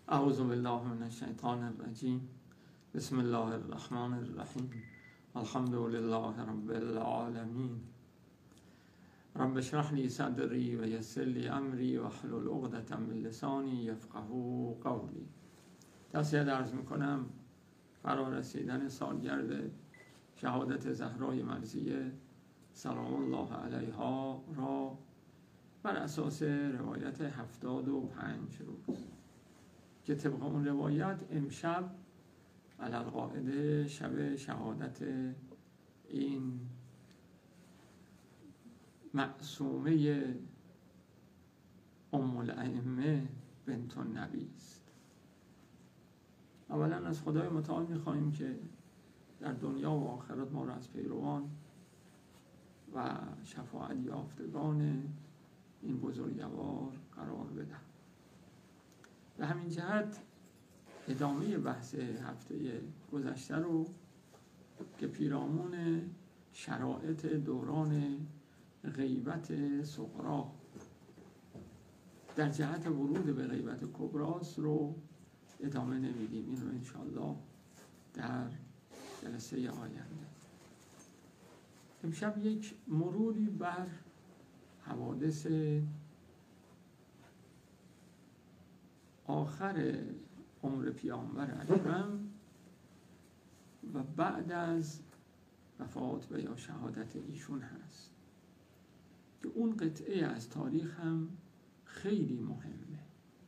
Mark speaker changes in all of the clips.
Speaker 1: اعوذ بالله من الشیطان الرجیم. بسم الله الرحمن الرحیم. الحمد لله رب العالمین. رب اشرح لی صدری و یسر لی امری واحلل عقدة من لسانی یفقهوا قولی. توصیه عرض میکنم فرا رسیدن سالگرد شهادت زهرای مرضیه سلام الله علیها را بر اساس روایت 75 روز که طبق اون روایت امشب علالقاعده شب شهادت این معصومه ام الائمه بنت النبی است. اولا از خدای متعال می‌خواهیم که در دنیا و آخرت ما را از پیروان و شفاعت یافتگان این بزرگوار قرار بده. به همین جهت ادامه بحث هفته گذشته رو که پیرامون شرایط دوران غیبت صغرا در جهت ورود به غیبت کبراست رو ادامه نمیدیم. این رو انشاءالله در جلسه آینده. امشب یک مروری بر حوادث آخر عمر پیامبر اکرم و بعد از وفات و یا شهادت ایشون هست که اون قطعه از تاریخ هم خیلی مهمه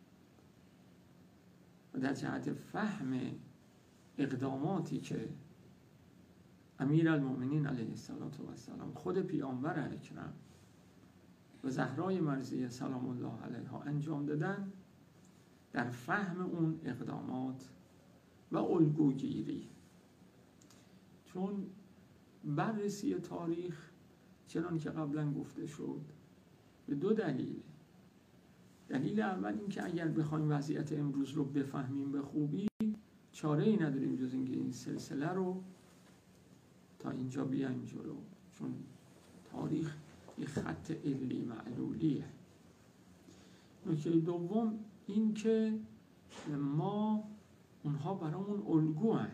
Speaker 1: و در جهت فهم اقداماتی که امیرالمؤمنین علیه السلام خود پیامبر اکرم و زهرای مرضیه سلام الله علیها انجام دادن در فهم اون اقدامات و الگوگیری. چون بررسی تاریخ چنان که قبلا گفته شد به دو دلیله. دلیل اول این که اگر بخوایم وضعیت امروز رو بفهمیم به خوبی چاره ای نداریم جز اینکه این سلسله رو تا اینجا بیایم جلو، چون تاریخ یه خط علی معلولیه. نکته دوم این که ما اونها برامون الگو هن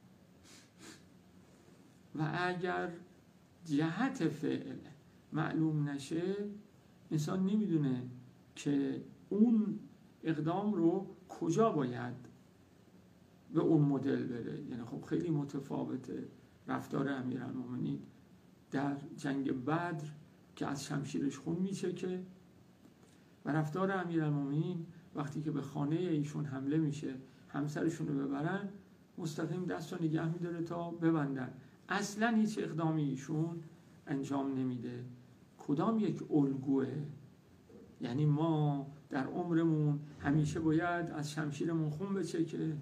Speaker 1: و اگر جهت فعل معلوم نشه انسان نمیدونه که اون اقدام رو کجا باید به اون مدل بره. یعنی خب خیلی متفاوته رفتار امیرالمؤمنین در جنگ بدر که از شمشیرش خون میچکه و رفتار امیرالمؤمنین وقتی که به خانه ایشون حمله میشه همسرشون رو ببرن مستقیم دست رو نگه میداره تا ببندن. اصلا هیچ اقدامی ایشون انجام نمیده. کدام یک الگوه؟ یعنی ما در عمرمون همیشه باید از شمشیرمون خون بچکه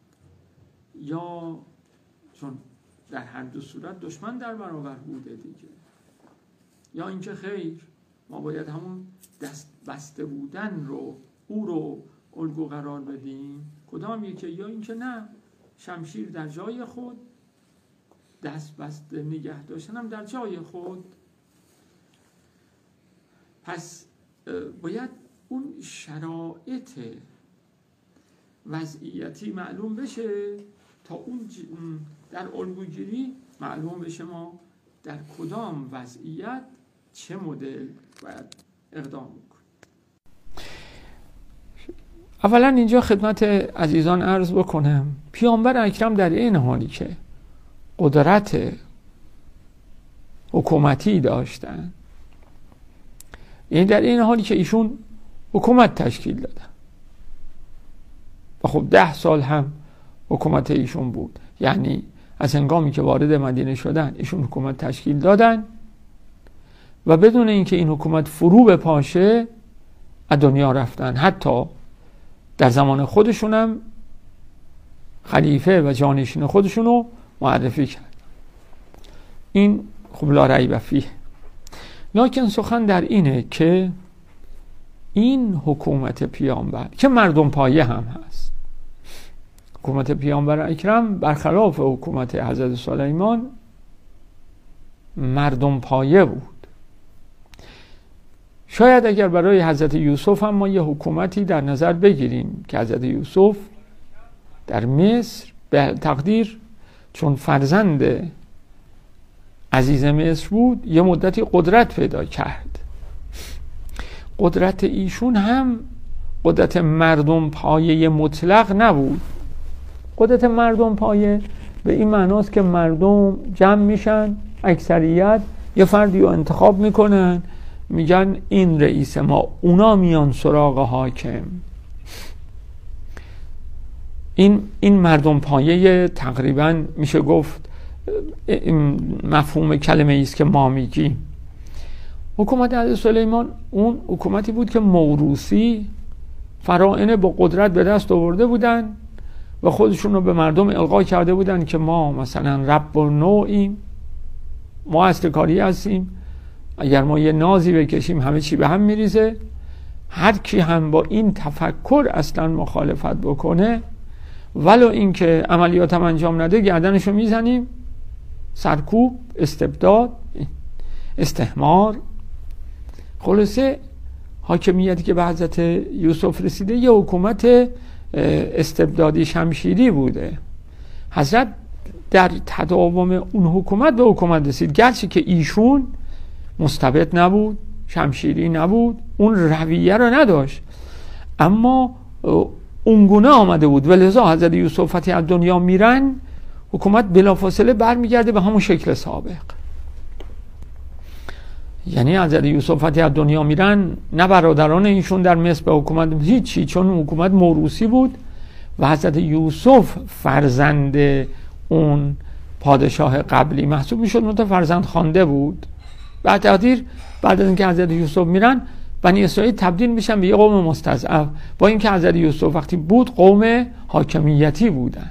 Speaker 1: یا چون در هر دو صورت دشمن در برابر بوده دیگه، یا اینکه خیر ما باید همون دست بسته بودن رو او رو الگو قرار بدیم؟ کدام یکی؟ یا اینکه نه شمشیر در جای خود، دست بسته نگه داشتن هم در جای خود. پس باید اون شرایط وضعیتی معلوم بشه تا اون در الگوگیری معلوم بشه ما در کدام وضعیت چه مدل باید اقدام کنیم. اولا اینجا خدمت عزیزان عرض بکنم پیامبر اکرم در این حالی که قدرت حکومتی داشتن، یعنی در این حالی که ایشون حکومت تشکیل دادن و خب 10 سال هم حکومت ایشون بود، یعنی از هنگامی که وارد مدینه شدن ایشون حکومت تشکیل دادن و بدون اینکه این حکومت فرو بپاشه از دنیا رفتن. حتی در زمان خودشون هم خلیفه و جانشین خودشون رو معرفی کرد. این خب لا ریب فیه. لکن سخن در اینه که این حکومت پیامبر که مردم پایه هم هست، حکومت پیامبر اکرم برخلاف حکومت حضرت سلیمان مردم پایه بود. شاید اگر برای حضرت یوسف هم ما یه حکومتی در نظر بگیریم که حضرت یوسف در مصر به تقدیر چون فرزند عزیز مصر بود یه مدتی قدرت پیدا کرد. قدرت ایشون هم قدرت مردم پایه مطلق نبود. قدرت مردم پایه به این معناست که مردم جمع میشن، اکثریت یه فردی رو انتخاب میکنن، میگن این رئیس ما، اونا میان سراغ حاکم. این مردم پایه تقریبا میشه گفت مفهوم کلمه ایست که ما میگیم. حکومت حضرت سلیمان اون حکومتی بود که موروثی فراعنه با قدرت به دست آورده بودن و خودشون رو به مردم القا کرده بودن که ما مثلا رب و نوعیم، ما اصل کاری هستیم، اگر ما یه نازی بکشیم همه چی به هم میریزه. هر کی هم با این تفکر اصلا مخالفت بکنه ولو اینکه عملیات هم انجام نده گردنشو میزنیم. سرکوب، استبداد، استحمار. خلاصه حاکمیتی که به حضرت یوسف رسیده یه حکومت استبدادی شمشیری بوده. حضرت در تداوم اون حکومت به حکومت رسید، گرچه که ایشون مستبد نبود، شمشیری نبود، اون رویه رو نداشت، اما اونگونه آمده بود و لذا حضرت یوسف وقتی از دنیا میرن حکومت بلافاصله برمیگرده به همون شکل سابق. یعنی حضرت یوسف وقتی از دنیا میرن نه برادران ایشون در مصر به حکومت هیچی، چون حکومت موروثی بود و حضرت یوسف فرزند اون پادشاه قبلی محسوب میشد، منتها فرزند خوانده بود. بعد از اینکه حضرت یوسف میرن بنی اسرائیل تبدیل میشن به یه قوم مستضعف، با اینکه حضرت یوسف وقتی بود قوم حاکمیتی بودن.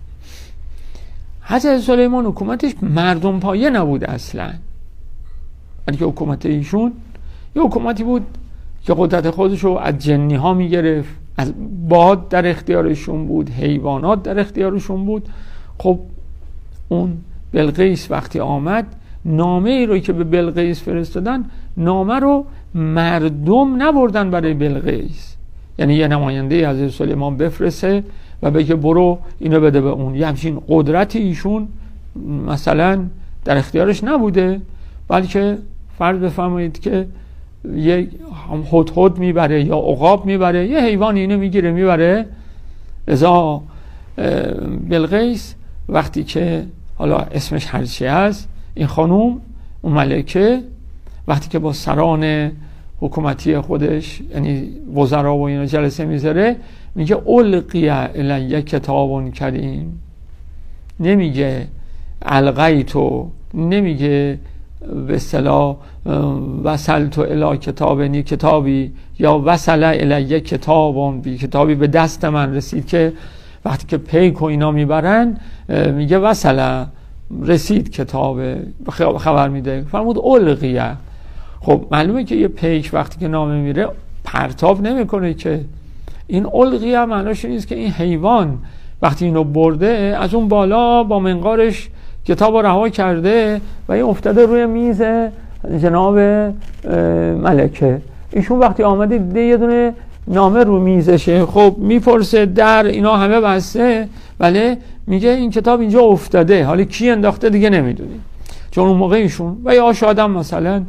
Speaker 1: حضرت سلیمان حکومتش مردم پایه نبود اصلا، بلکه حکومت ایشون یه حکومتی بود که قدرت خودش رو از جنی ها میگرفت، از باد در اختیارشون بود، حیوانات در اختیارشون بود. خب اون بلقیس وقتی آمد نامه ای رو که به بلقیس فرستادن، نامه رو مردم نبردن برای بلقیس، یعنی یه نماینده حضرت سلیمان بفرسته و بگه برو اینو بده به اون. یه همچین قدرتی ایشون مثلا در اختیارش نبوده، بلکه فرض بفرمایید که یه هدهد میبره یا عقاب میبره، یه حیوان اینو میگیره میبره. لذا بلقیس وقتی که حالا اسمش هرچی هست، این خانوم اون ملکه وقتی که با سران حکومتی خودش یعنی وزرا و اینا جلسه میذاره، میگه القی الی کتاب کریم، نمیگه القیتو، نمیگه به اصطلاح وصلت الی کتابنی کتابی یا وصل الی کتابون بی کتابی به دست من رسید، که وقتی که پیک و اینا میبرن میگه وصل رسید کتاب خبر میده، فرمود القیه. خب معلومه که یه پیک وقتی که نامه میره پرتاب نمیکنه که. این القیه معناش نیست که این حیوان وقتی اینو برده از اون بالا با منقارش کتاب رها کرده و این افتاده روی میز جناب ملکه. ایشون وقتی آمده دیده یه دونه نامه رو میزشه، خب میپرسه در اینا همه بسته، ولی میگه این کتاب اینجا افتاده، حالا کی انداخته دیگه نمیدونیم، چون اون موقع ایشون و یا شاید هم مثلا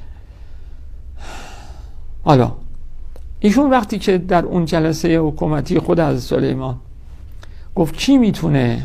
Speaker 1: حالا ایشون وقتی که در اون جلسه حکومتی خود از سلیمان گفت کی میتونه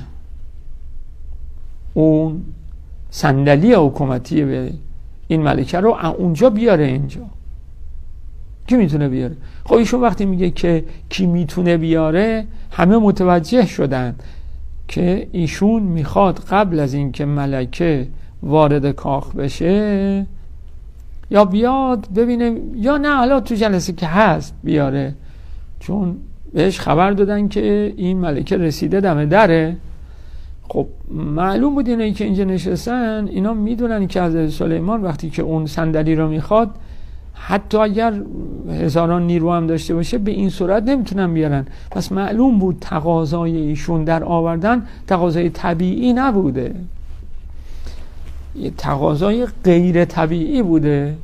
Speaker 1: اون صندلی حکومتی به این ملکه رو اونجا بیاره اینجا، کی میتونه بیاره؟ خب ایشون وقتی میگه که کی میتونه بیاره، همه متوجه شدن که ایشون میخواد قبل از اینکه ملکه وارد کاخ بشه یا بیاد ببینه یا نه حالا تو جلسه که هست بیاره، چون بهش خبر دادن که این ملکه رسیده دم دره. خب معلوم بود اینایی که اینجا نشستن اینا میدونن که حضرت سلیمان وقتی که اون صندلی رو میخواد، حتی اگر هزاران نیرو هم داشته باشه به این صورت نمیتونن بیارن. پس معلوم بود تقاضای ایشون در آوردن تقاضای طبیعی نبوده، یه تقاضای غیر طبیعی بوده.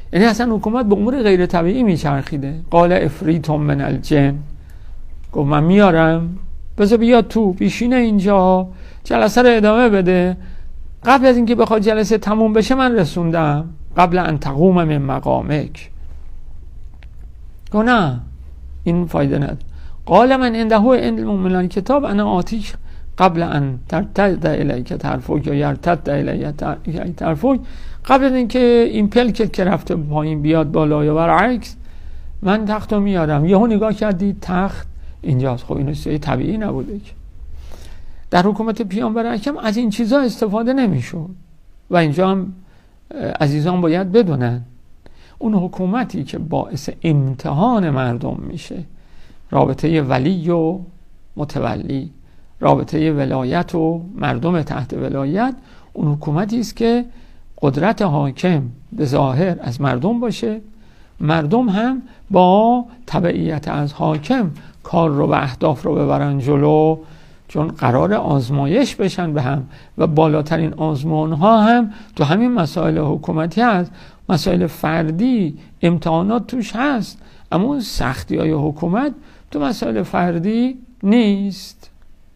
Speaker 1: یعنی اصلا حکومت به امور غیر طبیعی میچرخیده. قال افریت من الجن، گفت من میارم، بذار بیا تو بیشینه اینجا جلسه رو ادامه بده، قبل از اینکه بخواد جلسه تموم بشه من رسوندم، قبل ان تقوم من مقامک. گفت نه این فایده نداره. قال من عنده علم من الکتاب انا آتیک قبل ان ترتد الیک طرفک یا یرتد الیک طرفک، قبل از اینکه این پلکت که رفته پایین بیاد بالا یا برعکس، من تخت رو میارم. یهو نگاه کردید تخت اینجاست. خب این چیز طبیعی نبوده که. در حکومت پیامبر اکرم از این چیزا استفاده نمیشد و اینجا هم عزیزان باید بدونن اون حکومتی که باعث امتحان مردم میشه، رابطه ولی و متولی، رابطه ولایت و مردم تحت ولایت، اون حکومتی است که قدرت حاکم به ظاهر از مردم باشه، مردم هم با تبعیت از حاکم کار رو و اهداف رو ببرن جلو، چون قرار آزمایش بشن به هم و بالاترین آزمون ها هم تو همین مسائل حکومتی هست. مسائل فردی امتحانات توش هست، اما اون سختی های حکومت تو مسائل فردی نیست.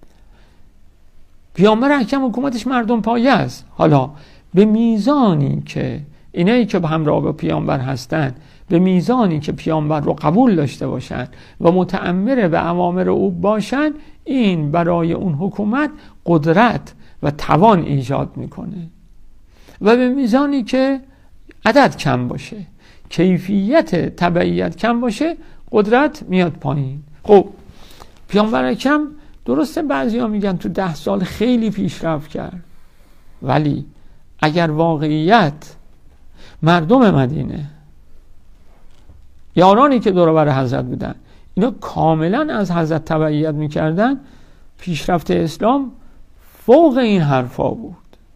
Speaker 1: پیامبر اکرم حکومتش مردم پایه است. حالا به میزانی که اینایی که به همراه با پیامبر هستن، به میزانی که پیامبر رو قبول داشته باشن و متأمر به اوامر او باشن، این برای اون حکومت قدرت و توان ایجاد میکنه. و به میزانی که عدد کم باشه، کیفیت تبعیت کم باشه، قدرت میاد پایین. خب پیامبر اکرم درسته بعضیا میگن تو 10 سال خیلی پیشرفت کرد، ولی اگر واقعیت مردم مدینه، یارانی که دور و بر حضرت بودن، اینا کاملا از حضرت تبعیت میکردن، پیشرفت اسلام فوق این حرفا بود.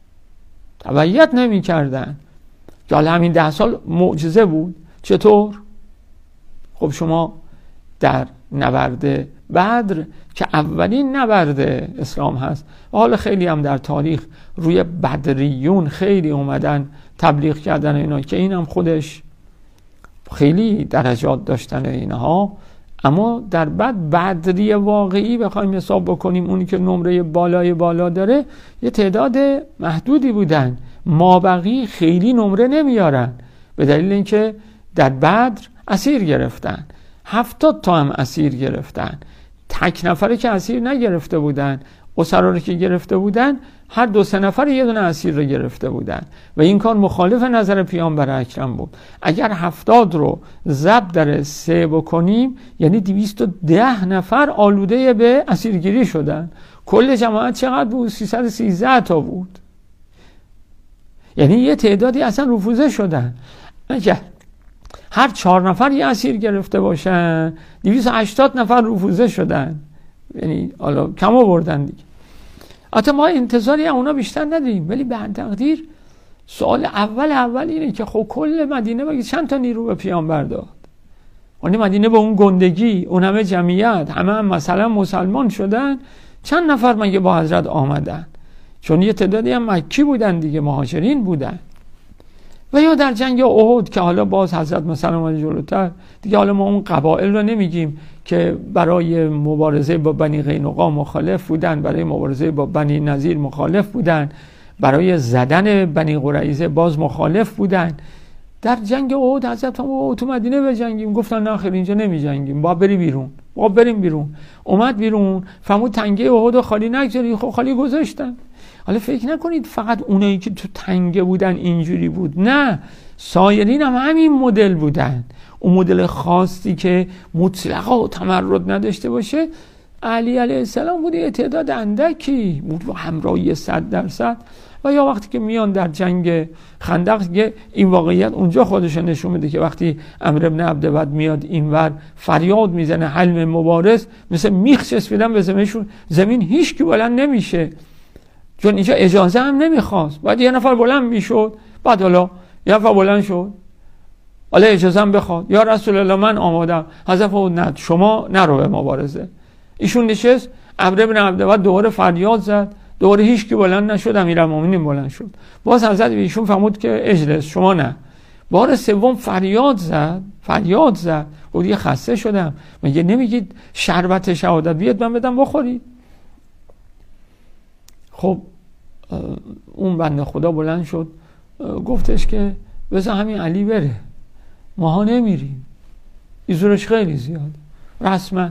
Speaker 1: تبعیت نمیکردن. حالا همین 10 سال معجزه بود. چطور؟ خب شما در نبرد بدر که اولین نبرد اسلام هست و حالا خیلی هم در تاریخ روی بدریون خیلی اومدن تبلیغ کردن اینا که این هم خودش خیلی درجات داشتن اینها، اما در بعد بدری واقعی بخوایم حساب بکنیم، اونی که نمره بالای بالا داره یه تعداد محدودی بودن، مابقی خیلی نمره نمیارن، به دلیل اینکه در بدر اسیر گرفتن، 70 تا هم اسیر گرفتن. تک نفره که اسیر نگرفته بودن، اسرا رو که گرفته بودن هر 2-3 نفر یه دونه اسیر رو گرفته بودن و این کار مخالف نظر پیامبر اکرم بود. اگر 70 رو ضرب در 3 بکنیم یعنی 210 نفر آلوده به اسیرگیری شدن. کل جماعت چقدر بود؟ 313 تا بود. یعنی یه تعدادی اصلا رفوزه شدن. اگر هر 4 نفر یه اسیر گرفته باشن 280 نفر رفوزه شدن، یعنی حالا کم آوردن دیگه. البته ما انتظاری اونا بیشتر نداریم، ولی به تقدیر سوال اول اینه که خب کل مدینه بگید چند تا نیرو به پیامبر داد؟ یعنی مدینه به اون گندگی، اون همه جمعیت، همه هم مثلا مسلمان شدن، چند نفر مگه با حضرت آمدن؟ چون یه تعدادی هم مکی بودن دیگه، مهاجرین بودن. و یا در جنگ احد که حالا باز حضرت مثلا اومد جلوتر دیگه، حالا ما اون قبایل رو نمیگیم که برای مبارزه با بنی قینقاع مخالف بودن، برای مبارزه با بنی نضیر مخالف بودن، برای زدن بنی قریظه باز مخالف بودن. در جنگ احد حضرت هم تو مدینه بجنگیم، گفتن نه خیر اینجا نمی جنگیم، با بری بیرون، با بریم بیرون. اومد بیرون، فهمید تنگه احد رو خالی نگذاری، خب خالی گذاشتن. حالا فکر نکنید فقط اونایی که تو تنگه بودن اینجوری بود، نه، سایرین هم همین مدل بودن. اون مدل خاصی که مطلقا و تمرد نداشته باشه علی علیه السلام بود، یه تعداد اندکی بود با همراهی 100%. و یا وقتی که میان در جنگ خندق، این واقعیت اونجا خودش نشون میده که وقتی عمرو بن عبدود میاد اینور فریاد میزنه حلم مبارز، مثل میخ چسبیدن به زمین هیچ کی بلند نمیشه، چون اینجا اجازه هم نمیخواست. بعد یه نفر بلند میشد، بعد حالا یه نفر بلند شد، حالا اجازه هم بخواد، یا رسول الله من آمادم. حضرت نه، شما نرو به مبارزه. ایشون نشست، عمرو بن عبدود دوباره فریاد زد، دوباره هیچ کی بلند نشد، امیرالمومنین بلند شد. باز حضرت ایشون فرمود که اجلس، شما نه. بار سوم فریاد زد گفت دیگه خسته شدم، مگه نمیگید شربت شهادت بیاد من بدم بخورید؟ خب اون بنده خدا بلند شد گفتش که بذار همین علی بره، ماها نمیریم، ایزورش خیلی زیاد. رسما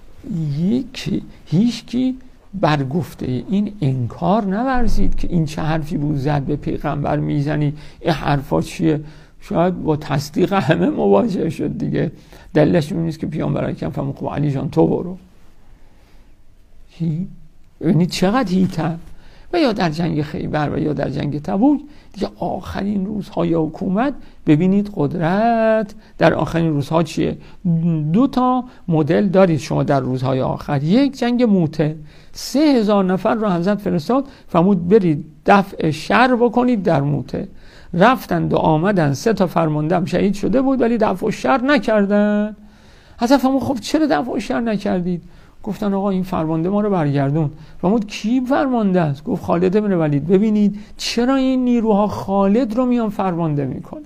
Speaker 1: هیچکی بر گفته این انکار نورزید که این چه حرفی بود زد به پیغمبر میزنی، این حرفا چیه؟ شاید با تصدیق همه مواجه شد دیگه. دلش این نیست که پیامبر اکرم فرمود خب علی جان تو برو. ببینید چقدر هیتن. و یا در جنگ خیبر و یا در جنگ تبوک دیگه آخرین روزهای حکومت، ببینید قدرت در آخرین روزها چیه. 2 مدل دارید شما در روزهای آخر. یک جنگ موته، 3000 نفر رو حضرت فرستاد فرمود برید دفع شر بکنید در موته. رفتند و آمدن، 3 فرمانده هم شهید شده بود ولی دفع شر نکردن. حضرت فرمود خب چرا دفع شر نکردید؟ گفتن آقا این فرمانده ما رو برگردون. فرمود کی فرمانده است؟ گفت خالد بن ولید. ببینید چرا این نیروها خالد رو میان فرمانده میکنن؟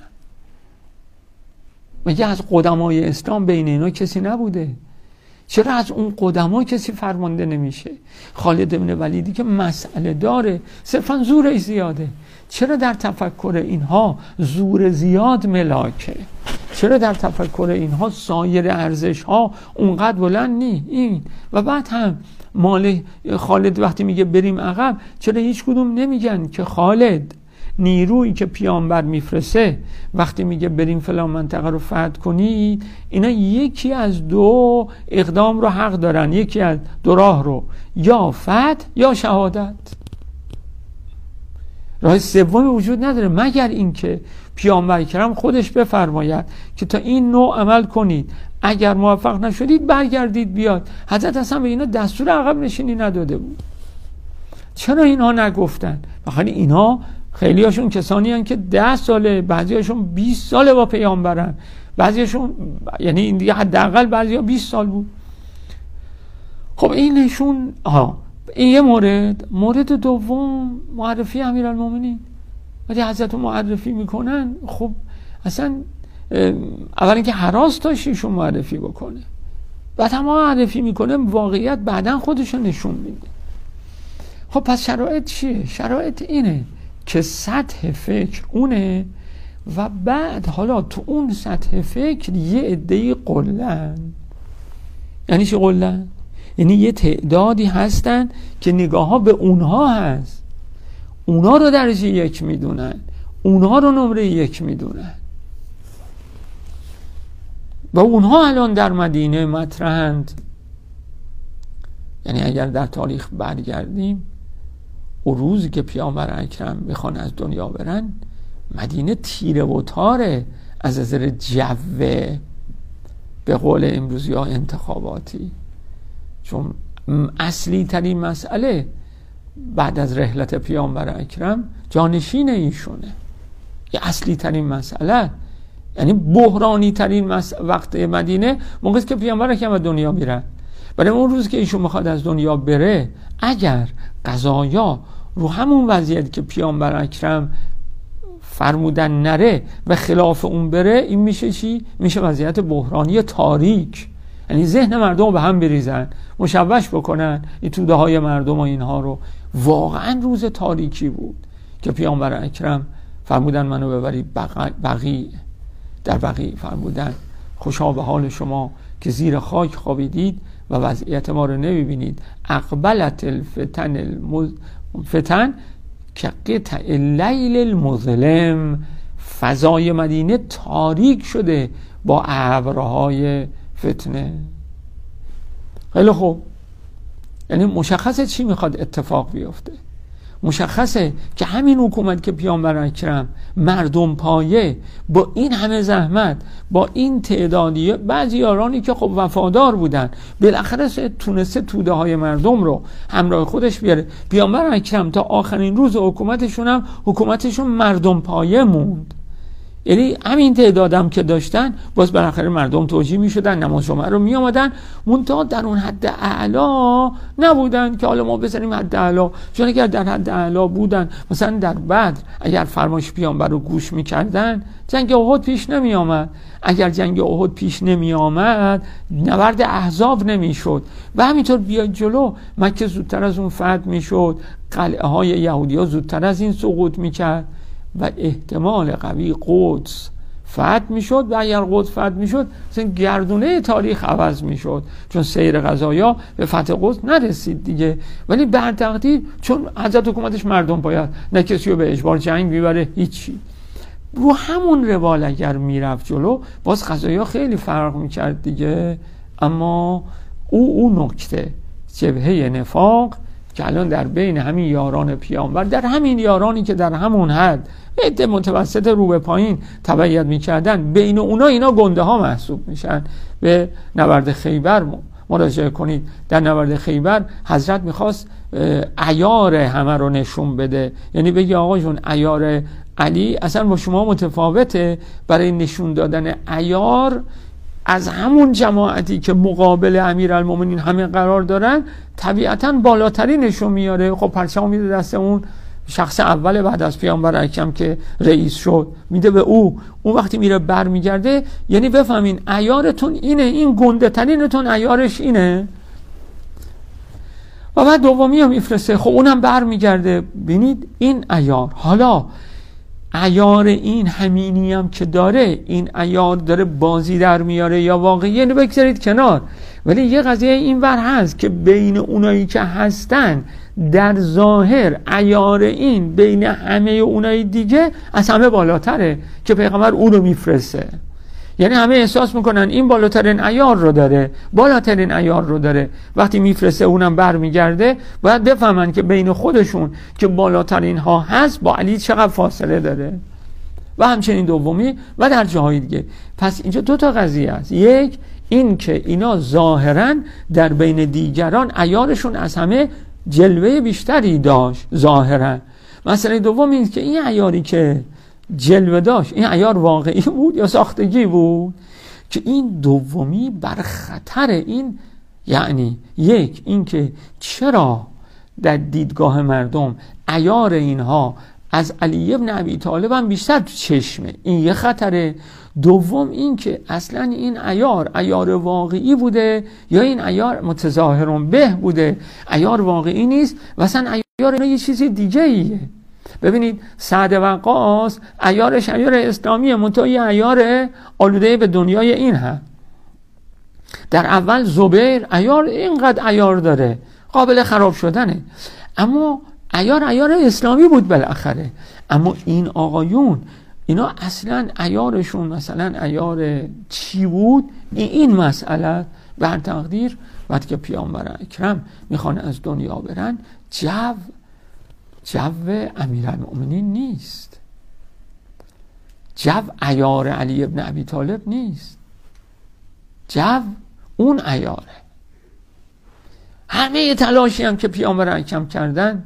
Speaker 1: مگه از قدمای اسلام بین اینا کسی نبوده؟ چرا از اون قدما کسی فرمانده نمیشه؟ خالد بن ولیدی که مسئله داره، صرفا زورش زیاده. چرا در تفکر اینها زور زیاد ملاکه؟ چرا در تفکر اینها سایر ارزش ها اونقدر بلند نی؟ این و بعد هم مال خالد وقتی میگه بریم عقب، چرا هیچ کدوم نمیگن که خالد نیرویی که پیامبر میفرسته وقتی میگه بریم فلان منطقه رو فتح کنید، اینا یکی از 2 اقدام رو حق دارن، یکی از 2 راه رو، یا فتح یا شهادت. راه سومی وجود نداره مگر اینکه پیامبر کرم خودش بفرماید که تا این نوع عمل کنید، اگر موفق نشدید برگردید بیاد. حضرت اصلا به اینا دستور عقب نشینی نداده بود. چرا اینها نگفتن؟ بخاطر اینها خیلی هاشون کسانی هستند که 10 ساله، بعضی هاشون 20 ساله با پیامبرن، بعضی هاشون یعنی این دیگه حداقل بعضی ها 20 سال بود. خب این نشون این یه مورد دوم معرفی امیرالمومنین. وقتی حضرت معرفی میکنن خب اصلا اول اینکه حراس داشت ایشون معرفی بکنه، بعد هم معرفی میکنه واقعیت بعدن خودشون نشون میده. خب پس شرایط چیه؟ شرایط اینه که سطح فکر اونه و بعد حالا تو اون سطح فکر یه عده‌ای قلن. یعنی چی قلن؟ یعنی یه تعدادی هستن که نگاه ها به اونها هست، اونها رو درجه 1 میدونن، اونها رو نمره 1 میدونن و اونها الان در مدینه مطرحند. یعنی اگر در تاریخ برگردیم، اون روزی که پیامبر اکرم میخوان از دنیا برن، مدینه تیره و تاره از نظر جوه، به قول امروزی ها انتخاباتی. چون اصلی ترین مسئله بعد از رحلت پیامبر اکرم جانشین ایشونه، یه اصلی ترین مسئله. یعنی بحرانی ترین وقت مدینه موقعی که پیامبر اکرم از دنیا میرن. برای اون روز که ایشون میخواد از دنیا بره، اگر قضایا رو همون وضعیت که پیامبر اکرم فرمودن نره و خلاف اون بره، این میشه چی؟ میشه وضعیت بحرانی تاریک. یعنی ذهن مردم به هم بریزن، مشوش بکنن این توده های مردم و اینها رو. واقعا روز تاریکی بود که پیامبر اکرم فرمودن منو ببرید بقیع. در بقیع فرمودن خوشا به حال شما که زیر خاک خوابیدید و وضعیت ما رو نمیبینید. اقبلت الفتن که قطع اللیل المظلم. فضای مدینه تاریک شده با ابرهای فتنه. خیلی خوب، یعنی مشخصه چی میخواد اتفاق بیفته. مشخصه که همین حکومت که پیامبر اکرم مردم پایه با این همه زحمت، با این تعدادی، بعضی یارانی که خب وفادار بودن، بالاخره تونسته توده های مردم رو همراه خودش بیاره. پیامبر اکرم تا آخرین روز حکومتشون هم حکومتشون مردم پایه موند. یعنی همین تعدادم که داشتن باز بالاخره مردم توجیه میشدن، نماز جمعه رو می آمدن، منتها در اون حد اعلا نبودن که حالا ما بزنیم حد اعلا. چون اگر در حد اعلا بودن، مثلا در بدر اگر فرمایش پیامبر رو گوش میکردن جنگ احد پیش نمی آمد. اگر جنگ احد پیش نمی آمد نبرد احزاب نمی شد و همینطور بیاید جلو مکه زودتر از اون فتح می شد، قلعه های یهودی ها زودتر از این سقوط می کرد و احتمال قوی قدس فتح می شد و اگر قدس فتح می شد مثلا گردونه تاریخ عوض می شد، چون سیر قضایا به فتح قدس نرسید دیگه. ولی بر تقدیر چون حضرت حکومتش مردم باید، نه کسی رو به اجبار جنگ بیبره، هیچی. رو همون روال اگر میرفت جلو باز قضایا خیلی فرق میکرد دیگه. اما او نکته جبهه نفاق که الان در بین همین یاران پیامبر، در همین یارانی که در همون حد عده متوسط رو به پایین تبعیت میکردن، بین اونا اینا گنده ها محسوب میشن. به نبرد خیبر مراجعه کنید. در نبرد خیبر حضرت میخواست عیار همه رو نشون بده، یعنی بگی آقا جون عیار علی اصلا با شما متفاوته. برای نشون دادن عیار از همون جماعتی که مقابل امیرالمومنین همه قرار دارن طبیعتاً بالاتری نشون میاره. خب پرچم میده دست اون شخص اول بعد از پیامبر اکرم که رئیس شد، میده به او. اون وقتی میره بر میگرده یعنی بفهمین عیارتون اینه، این گنده ترینتون عیارش اینه. و بعد دومی هم میفرسته، خب اونم بر میگرده، ببینید این عیار. حالا عیار این همینی هم که داره، این عیار داره بازی در میاره یا واقعی، یعنی بگذارید کنار. ولی یه قضیه این ور هست که بین اونایی که هستن در ظاهر عیار این بین همه اونای دیگه از همه بالاتره که پیغمبر اون رو میفرسته. یعنی همه احساس میکنن این بالاترین عیار رو داره، بالاترین عیار رو داره. وقتی میفرسته اونم برمیگرده باید بفهمن که بین خودشون که بالاترین ها هست با علی چقدر فاصله داره. و همچنین دومی و در جاهای دیگه. پس اینجا دو تا قضیه است. یک این که اینا ظاهرا در بین دیگران عیارشون از همه جلوه بیشتری داشت ظاهرا. مسئله دوم این که این عیاری که جلوه داشت این عیار واقعی بود یا ساختگی بود، که این دومی بر خطر این. یعنی یک این که چرا در دیدگاه مردم عیار اینها از علی ابن ابی طالب هم بیشتر تو چشمه، این یه خطره. دوم این که اصلا این عیار واقعی بوده یا این عیار متظاهرون به بوده، عیار واقعی نیست و اصلا عیار اینا یه چیز دیگه ایه. ببینید سعد وقاص عیارش عیار اسلامیه، منتها یه عیار آلوده به دنیای این هم. در اول زبیر عیار اینقدر عیار داره قابل خراب شدنه، اما عیار اسلامی بود بالاخره. اما این آقایون اینا اصلا عیارشون مثلا عیار چی بود؟ این مسئله بر تقدیر وقتی که پیامبر اکرم میخوان از دنیا برن جو امیرالمؤمنین نیست، جو عیار علی ابن ابی طالب نیست، جو اون عیاره. همه تلاشی هم که پیامبر اکرم کردن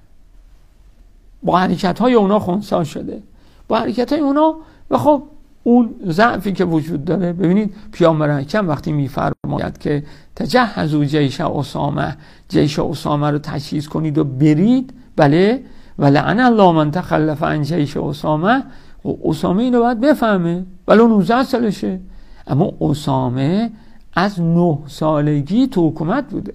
Speaker 1: با حرکت های اونا خنثی شده، با حرکت های اونا. و خب اون ضعفی که وجود داره، ببینید پیامبر اکرم وقتی میفرماید که تجهزوا جیش اسامه رو تجهیز کنید و برید، بله، ولعن الله من تخلف عن جیش اسامه. اسامه اینو باید بفهمه، ولو 19 سالشه. اما اسامه از 9 سالگی تو حکومت بوده،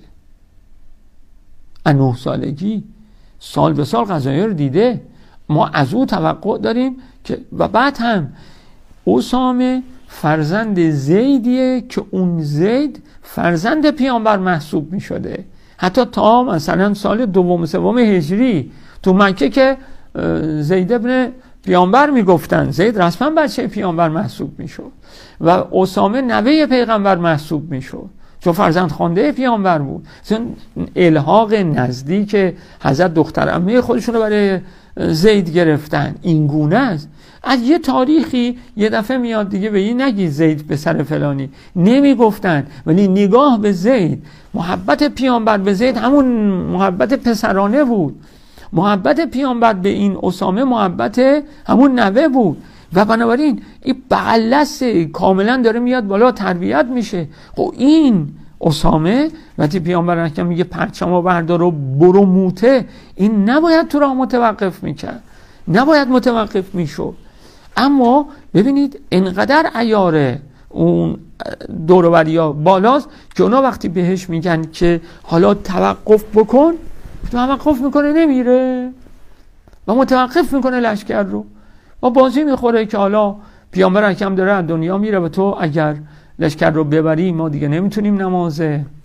Speaker 1: از 9 سالگی سال به سال قضایی رو دیده. ما از او توقع داریم که و بعد هم اسامه فرزند زیدیه که اون زید فرزند پیامبر محسوب می شده. حتی تا مثلا سال 2-3 هجری تو مکه که زید ابن پیامبر می گفتن، زید رسما بچه پیامبر محسوب می شد و اسامه نوه پیغمبر محسوب می شد چون فرزند خوانده پیامبر بود. چون الحاق نزدیک حضرت دختر عمه خودشون رو برای زید گرفتن، این گونه است. از یه تاریخی یه دفعه میاد دیگه به این نگی زید به سر فلانی، نمی گفتن. ولی نگاه به زید، محبت پیامبر به زید همون محبت پسرانه بود، محبت پیامبر به این اسامه محبت همون نوه بود. و بنابراین این بغلسه کاملا داره میاد بالا، تربیت میشه. خب این اسامه وقتی پیامبر اکرم میگه پرچمو بردار و برو موته، این نباید تو راه متوقف میکرد، نباید متوقف میشد. اما ببینید انقدر عیار اون دور و بریا بالاست که اونا وقتی بهش میگن که حالا توقف بکن، توقف میکنه، نمیره و متوقف میکنه لشکر رو و بازی میخوره که حالا پیامبر اکرم داره از دنیا میره و تو اگر لشکر رو ببری ما دیگه نمیتونیم نماز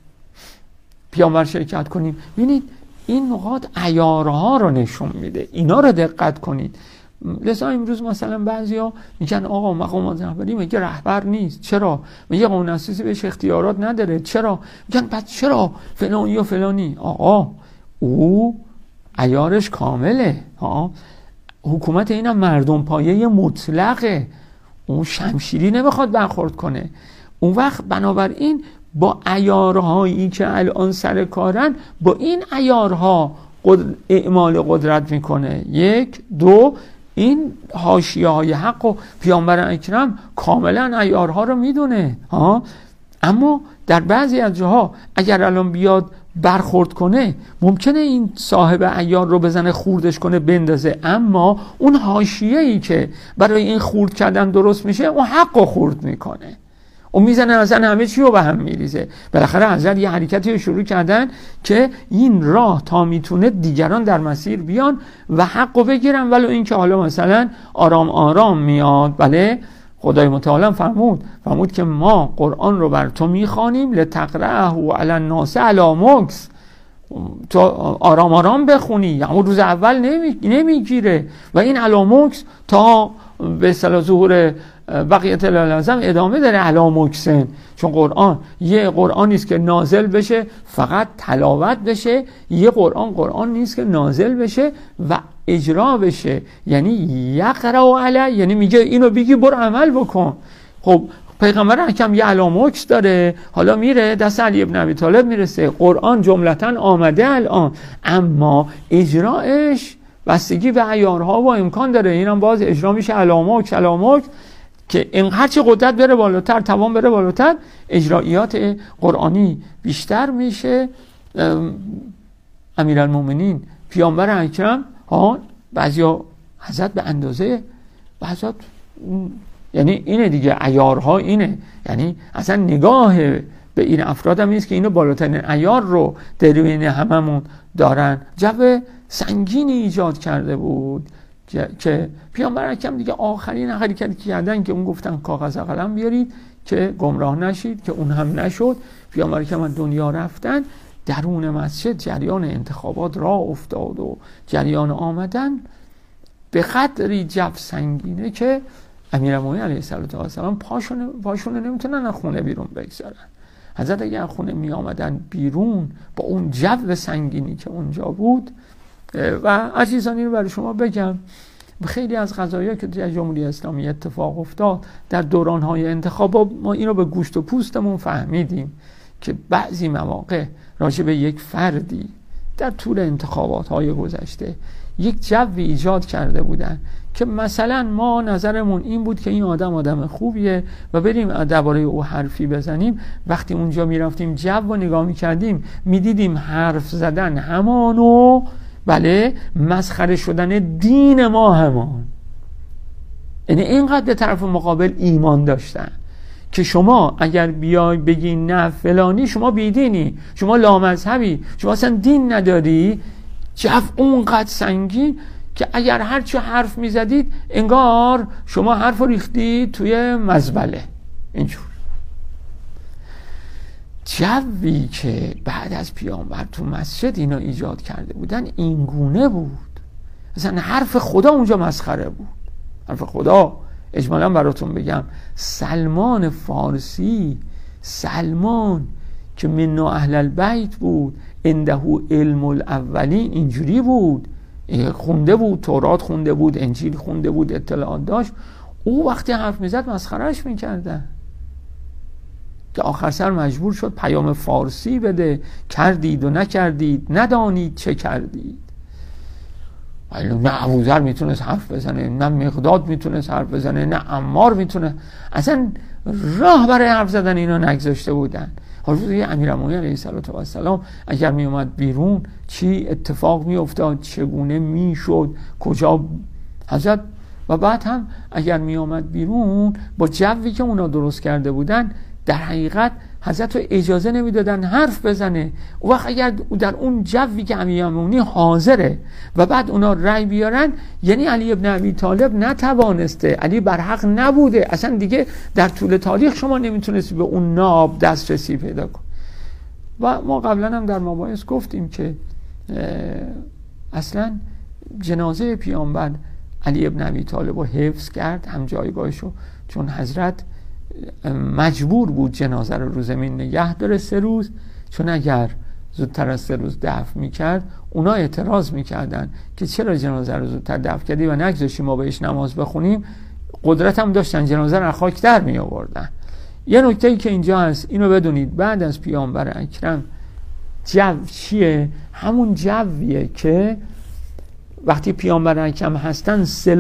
Speaker 1: پیامبر شرکت کنیم. ببینید این نقاط عیارها رو نشون میده، اینا رو دقت کنید. لذا امروز مثلا بعضیا میگن آقا مقامات رهبری میگه رهبر نیست، چرا؟ میگه قانون اساسی بهش اختیارات نداره، چرا؟ میگن بعد چرا فلانی و فلانی؟ آقا او عیارش کامله ها. حکومت اینم مردم پایه مطلقه، اون شمشیری نمیخواد برخورد کنه. اون وقت بنابراین با عیارهایی که الان سر کارن با این عیارها اعمال قدرت میکنه. یک، دو، این حاشیه های حق و پیامبر اکرم کاملا عیارها رو میدونه ها. اما در بعضی از جاها اگر الان بیاد برخورد کنه ممکنه این صاحب عیار رو بزنه خوردش کنه بندازه، اما اون حاشیه‌ای که برای این خورد کردن درست میشه اون حق رو خورد میکنه، اون میزنه اصلا همه چی رو به هم میریزه. بالاخره حضرت یه حرکتی رو شروع کردن که این راه تا میتونه دیگران در مسیر بیان و حق رو بگیرن، ولو این که حالا مثلا آرام آرام میاد. بله خدای متعال فرمود که ما قرآن رو بر تو میخوانیم لتقرأه علی الناس علی مکث، تو آرام آرام بخونی، یعنی روز اول نمیگیره و این علی مکث تا به اصطلاح ظهور بقیت العظم ادامه داره علی مکثن. چون قرآن یه قرآن نیست که نازل بشه فقط تلاوت بشه، یه قرآن نیست که نازل بشه و اجرا بشه، یعنی یقرأ علی، یعنی میگه اینو بگی برو عمل بکن. خب پیغمبر اکرم یه علاموکس داره، حالا میره دست علی ابن ابی طالب میرسه، قرآن جملتاً آمده الان، اما اجراش بستگی به عیارها و امکان داره. اینم باز اجرا میشه علاموکس که هرچی قدرت بره بالاتر، توان بره بالاتر، اجراییات قرآنی بیشتر میشه. امیرالمومنین پیامبر اکرم بعضیا حضرت به اندازه، بعضیا یعنی اینه دیگه، عیارها اینه، یعنی اصلا نگاه به این افراد هم نیست که اینو بالاترین عیار رو در بین هممون دارن. جو سنگینی ایجاد کرده بود که پیامبر اکرم دیگه آخرین حرکتی که کردن که اون گفتن کاغذ و قلم بیارید که گمراه نشید، که اون هم نشد. پیامبر اکرم از دنیا رفتن، درون مسجد جریان انتخابات راه افتاد و جریان آمدن به قدری جو سنگینه که امیرالمومنین علیه السلام پاشونه نمیتونن از خونه بیرون بگذارن. حضرت اگر خونه می آمدن بیرون با اون جو سنگینی که اونجا بود. و عزیزانی رو برای شما بگم، خیلی از قضایا که در جمهوری اسلامی اتفاق افتاد در دوران‌های انتخابات، ما اینو به گوشت و پوستمون فهمیدیم که بعضی مواقع راجع به یک فردی در طول انتخابات‌های گذشته یک جوی ایجاد کرده بودن که مثلا ما نظرمون این بود که این آدم خوبیه و بریم درباره او حرفی بزنیم. وقتی اونجا میرفتیم جو رو نگاه میکردیم میدیدیم حرف زدن همانو، بله، مسخره شدن دین ما همان. یعنی اینقدر به طرف مقابل ایمان داشتن که شما اگر بیای بگی نه فلانی شما بیدینی، شما لامذهبی، شما اصلا دین نداری، جو اونقدر سنگین که اگر هرچی حرف میزدید انگار شما حرف ریختی توی مزبله. اینجور جوی که بعد از پیامبر تو مسجد اینا ایجاد کرده بودن این گونه بود. مثلا حرف خدا اونجا مسخره بود. حرف خدا اجمالا براتون بگم، سلمان فارسی، سلمان که من اهل البیت بود، عنده علم الاولین، اینجوری بود، خونده بود، تورات خونده بود، انجیل خونده بود، اطلاعات داشت. او وقتی حرف میزد مسخرهش میکردن که آخر سر مجبور شد پیام فارسی بده، کردید و نکردید، ندانید چه کردید. نه ابوذر میتونست حرف بزنه، نه مقداد میتونست حرف بزنه، نه عمار میتونه، اصلا راه برای حرف زدن اینا نگذاشته بودن. حضرت امیرالمومنین علیه السلام اگر می اومد بیرون چی اتفاق می افتاد، چگونه می شد، کجا حضرت، و بعد هم اگر می اومد بیرون با جوی که اونا درست کرده بودن در حقیقت حضرت رو اجازه نمیدادن حرف بزنه. و وقت اگر در اون جوی که امیرالمومنین حاضره و بعد اونا رأی بیارن، یعنی علی ابن ابی طالب نتوانسته، علی برحق نبوده، اصلا دیگه در طول تاریخ شما نمیتونستی به اون ناب دسترسی پیدا کن. و ما قبلا هم در مباحث گفتیم که اصلا جنازه پیامبر علی ابن ابی طالب رو حفظ کرد، هم جایگاهشو، چون حضرت مجبور بود جنازه رو زمین نگه داره 3 روز، چون اگر زودتر از 3 روز دفن میکرد اونا اعتراض میکردن که چرا جنازه رو زودتر دفن کردی و نگذاشتی ما بهش نماز بخونیم. قدرت هم داشتن، جنازه رو خاک در می آوردن. یه نکته‌ای که اینجا هست اینو بدونید، بعد از پیامبر اکرم جو چیه؟ همون جویه که وقتی پیامبر اکرم هستن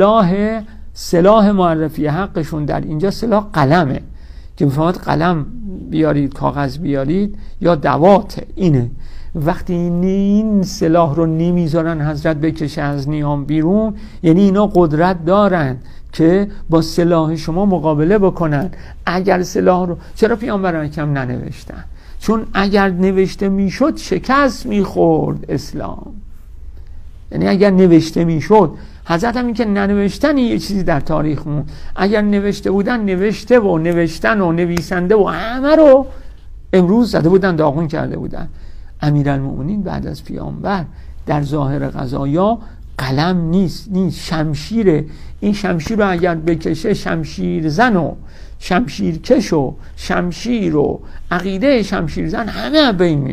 Speaker 1: سلاح معرفی حقشون در اینجا سلاح قلمه، که میفهمد قلم بیارید، کاغذ بیارید، یا دوات. اینه وقتی این سلاح رو نمیذارن حضرت بکشه از نیام بیرون، یعنی اینا قدرت دارن که با سلاح شما مقابله بکنن. اگر سلاح رو، چرا پیامبر اکرم ننوشتن؟ چون اگر نوشته میشد شکست میخورد اسلام. یعنی اگر نوشته میشد، حضرت هم این که ننوشتن یه چیزی در تاریخ مون، اگر نوشته بودن، نوشته و نوشتن و نویسنده و همه رو امروز زده بودن، داغون کرده بودن. امیرالمومنین بعد از پیامبر در ظاهر قضایا قلم نیست شمشیره. این شمشیر رو اگر بکشه، شمشیر زن و شمشیر کش و شمشیر و عقیده شمشیر زن همه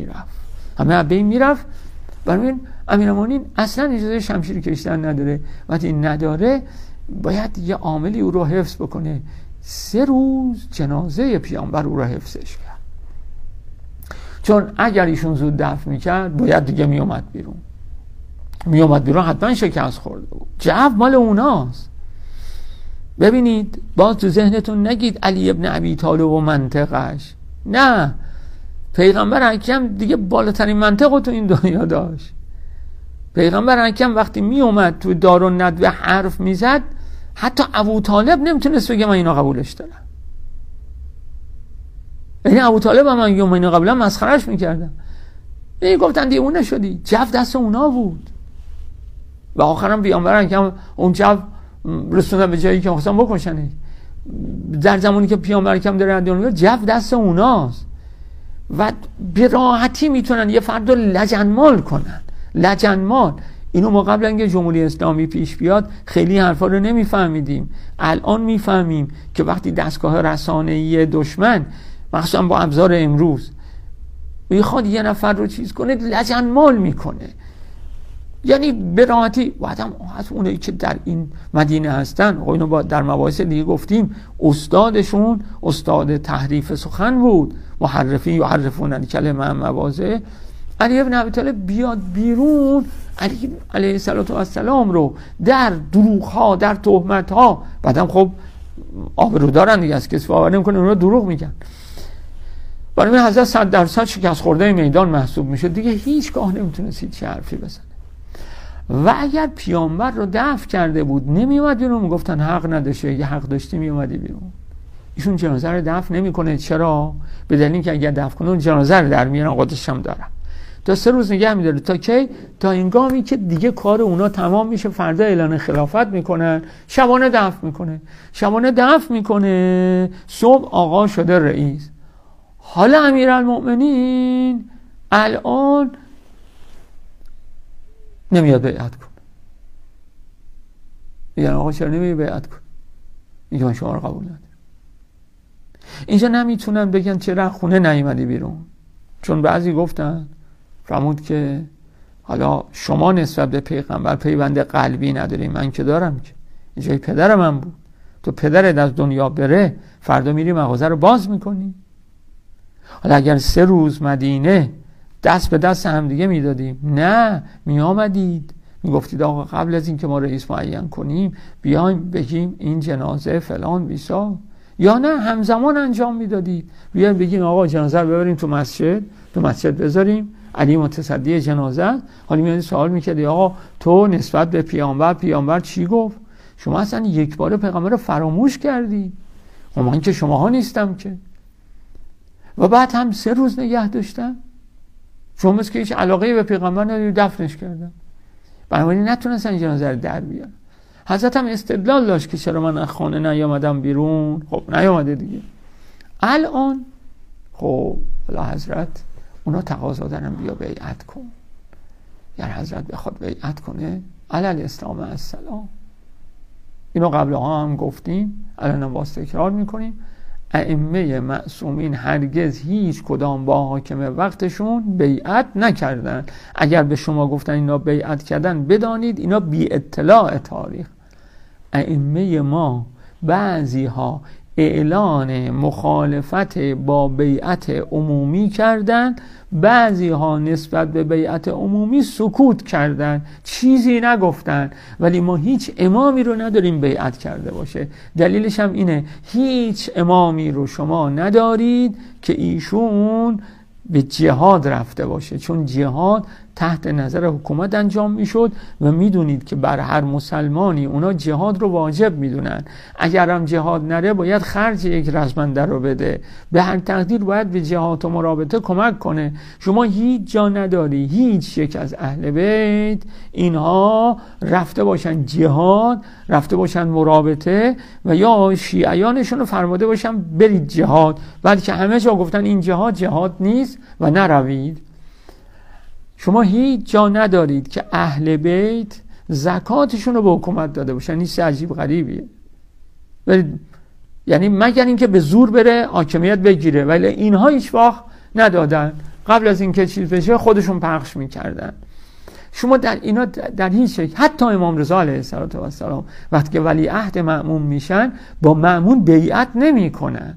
Speaker 1: بین میرفت. برای امیرالمومنین اصلا اجازه شمشیر کشیدن نداره. وقتی نداره باید یه عاملی او رو حفظ بکنه. 3 روز جنازه پیامبر او رو حفظش کرد، چون اگر ایشون زود دفن میکرد باید دیگه میومد بیرون حتما شکست خورده بود. جو مال اوناست. ببینید باز تو ذهنتون نگید علی ابن ابی طالب و منطقش، نه، پیغمبر اکرم دیگه بالاترین منطق رو تو این دنیا داشت. پیغمبر اکرم وقتی می اومد تو دارالندوه حرف میزد، حتی ابو طالب نمیتونست بگه من اینا قبولش دارم. یعنی ابو طالب هم من اینا قبلا مسخرهش میکردم. یعنی گفتن دیوونه شدی. جو دست اونا بود و آخرام پیغمبر اکرم اون جو رسوندن به جایی که خواستن بکشنه. در زمانی که پیغمبر اکرم داره دنیا، جو دست اوناست و به راحتی میتونن یه فرد رو لجنمال کنن. لجنمال اینو ما قبل اینکه جمهوری اسلامی پیش بیاد خیلی حرفا رو نمیفهمیدیم. الان میفهمیم که وقتی دستگاه رسانه‌ای دشمن مخصوصا با ابزار امروز میخواد یه نفر رو چیز کنه، لجنمال میکنه. یعنی به راحتی بعدم از اونایی که در این مدینه هستن، اینو با در مباحث دیگه گفتیم، استادشون استاد تحریف سخن بود، یحرفون الکلمه عن مواضعه. علی ابن ابی طالب بیاد بیرون، علی علیه السلام رو در دروغ‌ها، در تهمت‌ها، بعدم خب آبرو دارن دیگه، از کسی باور نمی‌کنه اونا دروغ میگن. برای این حضرت 100% شکست خورده میدان محسوب میشه، دیگه هیچگاه نمیتونست هیچ حرفی بزنه. و اگر پیامبر رو دفع کرده بود نمیومد بیرون، میگفتن حق نداشته، یه حق داشتی میومدی بیرون. ایشون جنازه رو دفع نمیکنه. چرا؟ به دلیل اینکه اگر دفع کنه اون جنازه رو در میارن، قدرتش هم دارن. تا 3 روز نگه میداره. تا کی؟ تا هنگامی که دیگه کار اونا تمام میشه، فردا اعلان خلافت میکنن، شبانه دفع میکنه، صبح آقا شده رئیس. حالا امیرالمومنین الان نمیاد بیعت کن. میگن آقا چرا نمیاد بیعت کن؟ میگه من شما رو قبول ندارم. اینجا نمیتونن بگن چرا خونه نیومدی بیرون، چون بعضی گفتن فرمود که حالا شما نسبت به پیغمبر پیوند قلبی نداری، من که دارم. که اینجای پدر من بود، تو پدرت از دنیا بره فردا میری مغازه رو باز میکنی. حالا اگر 3 روز مدینه دست به دست هم دیگه میدادیم، نه، میآمدید میگفتید آقا قبل از اینکه ما رئیس معین کنیم بیایم بگیم این جنازه فلان بیسا، یا نه همزمان انجام میدادید. بیایم بگیم آقا جنازه رو ببریم تو مسجد بذاریم، علی متصدی جنازه. حالا میاد سوال میکردی آقا تو نسبت به پیامبر چی گفت؟ شما اصلا یک بار پیغمبر رو فراموش کردی. من که شماها نیستم که. و بعد هم 3 روز نگه داشتم. شما مثل که هیچ علاقه به پیغمبر نداری، دفنش کردم. بنابراین نتونستن جنازه رو در بیارن. حضرت هم استدلال داشت که چرا من از خانه نیامدم بیرون. خب نیامده دیگه. الان خب اعلی حضرت اونا تقاضا دارن بیا بیعت کن. گر حضرت بخواد بیعت کنه علل اسلام السلام. اینو قبل هم گفتیم، الان هم باز تکرار میکنیم. ائمه معصومین هرگز هیچ کدام با حاکم وقتشون بیعت نکردن. اگر به شما گفتن اینا بیعت کردن، بدانید اینا بی اطلاع تاریخ. ائمه ما بعضی ها اعلان مخالفت با بیعت عمومی کردن، بعضی ها نسبت به بیعت عمومی سکوت کردن، چیزی نگفتن. ولی ما هیچ امامی رو نداریم بیعت کرده باشه. دلیلش هم اینه، هیچ امامی رو شما ندارید که ایشون به جهاد رفته باشه، چون جهاد تحت نظر حکومت انجام میشد و میدونید که بر هر مسلمانی اونا جهاد رو واجب میدونن. اگر هم جهاد نره باید خرج یک رزمنده رو بده، به هر تقدیر باید به جهاد و مرابطه کمک کنه. شما هیچ جا نداری هیچ یک از اهل بیت اینها رفته باشن جهاد، رفته باشن مرابطه و یا شیعیانشون رو فرموده باشن برید جهاد، بلکه همه جا گفتن این جهاد نیست و نروید. شما هیچ جا ندارید که اهل بیت زکاتشون رو به حکومت داده باشن. این عجیب غریبیه. یعنی مگر اینکه به زور بره حاکمیت بگیره، ولی اینها هیچ وقت ندادن. قبل از اینکه چیز بشه خودشون پخش میکردن. شما در اینا در هیچ شکل، حتی امام رضا علیه السلام وقتی که ولی عهد مأمون میشن با مأمون بیعت نمیکنن،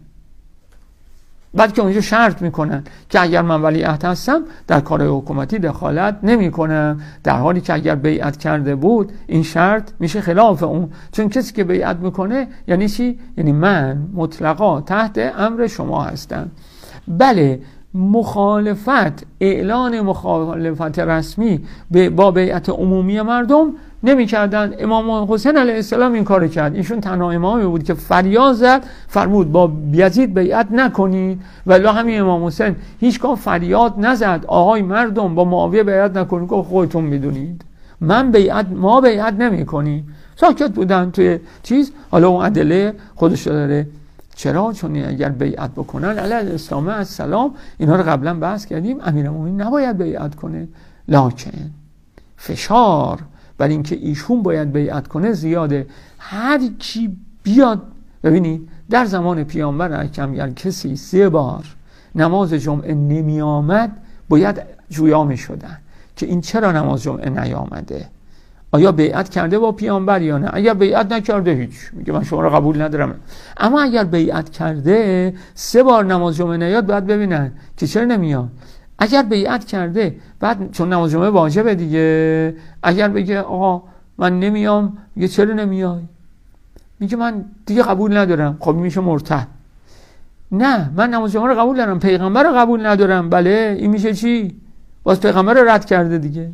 Speaker 1: بلکه اونجا شرط میکنن که اگر من ولی عهد هستم در کار حکومتی دخالت نمیکنم، در حالی که اگر بیعت کرده بود این شرط میشه خلاف اون. چون کسی که بیعت میکنه یعنی چی؟ یعنی من مطلقا تحت امر شما هستم. بله، مخالفت، اعلان مخالفت رسمی با بیعت عمومی مردم نمی کردن. امام حسین علیه السلام این کار کرد. ایشون تنها امامی بود که فریاد زد، فرمود با یزید بیعت نکنید. ولی همین امام حسین هیچگاه فریاد نزد آهای مردم با معاویه بیعت نکنید، که خودتون میدونید ما بیعت نمی کنیم. ساکت بودن توی چیز. حالا اون ادله خودش داره. چرا؟ چون اگر بیعت بکنن علیه الاسلام السلام، اینا رو قبلا بحث کردیم، امیرالمومنین نباید بیعت کنه، لکن فشار بر اینکه ایشون باید بیعت کنه زیاده. هر کی بیاد، ببینید در زمان پیامبر اکرم اگر کسی 3 بار نماز جمعه نمی آمد باید جویا می شدن که این چرا نماز جمعه نیامده، آیا بیعت کرده با پیامبر یا نه. اگر بیعت نکرده هیچ، میگه من شما رو قبول ندارم. اما اگر بیعت کرده 3 بار نماز جمعه نیاد باید ببینن که چرا نمیاد. اگر بیعت کرده بعد چون نماز جمعه واجبه دیگه، اگر بگه آقا من نمیام، میگه چرا نمیای؟ میگه من دیگه قبول ندارم. خب میشه مرتد. نه، من نماز جمعه رو قبول دارم، پیغمبر رو قبول ندارم. بله، این میشه چی؟ باز پیغمبر رو رد کرده دیگه.